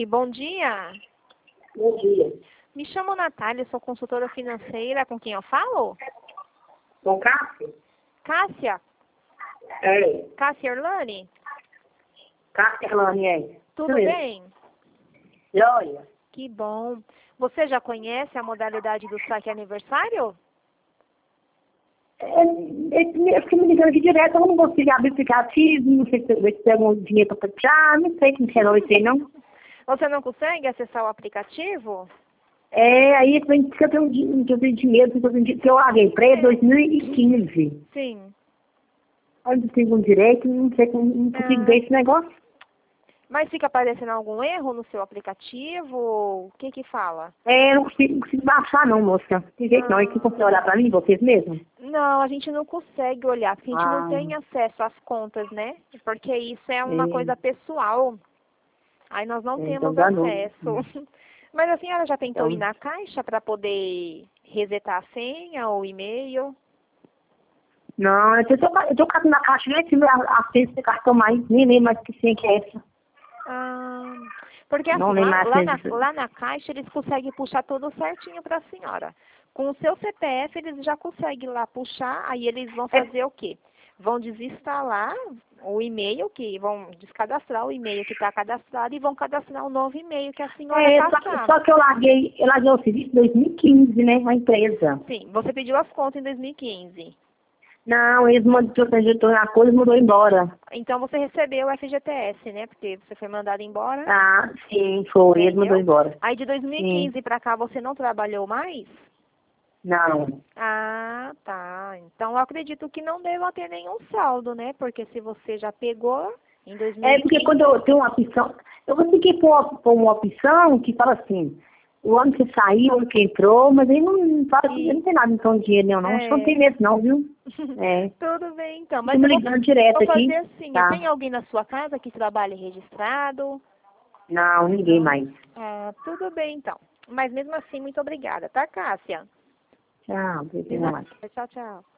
Oi, bom dia. Bom dia. Me chamo Natália, sou consultora financeira. Com quem eu falo? Com Cássio? Cássia? É. Cássia Erlane? Cássio Erlane, é. Tudo Isso mesmo. bem? Joia. Que bom. Você já conhece a modalidade do saque aniversário? Eu fiquei me ligando aqui direto, eu não consegui abrir o aplicativo, não sei se tem algum dinheiro para puxar, não sei como que é, não sei não. Você não consegue acessar o aplicativo? Aí eu tenho que eu tenho dinheiro, que eu larguei para ele em 2015. Sim. Aí eu tenho um direito, não sei como, não consigo ver esse negócio. Mas fica aparecendo algum erro no seu aplicativo? O que que fala? Eu não consigo baixar não, moça. Tem jeito não, é que você olhar para mim, vocês mesmos? Não, a gente não consegue olhar, porque a gente não Ah, tem acesso às contas, né? Porque isso é uma é, coisa pessoal. Aí nós não então temos dá não. acesso. Mas a senhora já tentou ir Então, na caixa para poder resetar a senha ou e-mail? não, eu tô catando na caixa, né? Se a senha você cartão mais, nem lembro mais que senha que é essa. Ah, porque Não assim, lembro mais a senha. lá na caixa eles conseguem puxar tudo certinho para a senhora. Com o seu CPF eles já conseguem lá puxar, aí eles vão fazer o quê? Vão desinstalar o e-mail, que vão descadastrar o e-mail que está cadastrado e vão cadastrar um novo e-mail que a senhora passar. Só que eu larguei o serviço em 2015, né? A empresa. Sim, você pediu as contas em 2015. Não, eles mandou a coisa e mudou embora. Então você recebeu o FGTS, né? Porque você foi mandado embora. Ah, sim, foi, eles mandou Entendeu? embora. Aí de 2015 para cá você não trabalhou mais? Não. Ah, tá. Então eu acredito que não deva ter nenhum saldo, né? Porque se você já pegou em Porque 2015. quando eu tenho uma opção, eu vou ter que pôr uma opção que fala assim, o ano que saiu, o ano que entrou, mas aí não fala que não tem nada em torno de dinheiro, não. Acho que não tem medo não, viu? Tudo bem, então. Mas Tô me eu ligando direto vou fazer aqui. assim. Tá. Tem alguém na sua casa que trabalhe registrado? Não, ninguém mais. Ah, tudo bem, então. Mas mesmo assim, muito obrigada, tá, Cássia? Tchau, De beijo nada. mais. Tchau, tchau.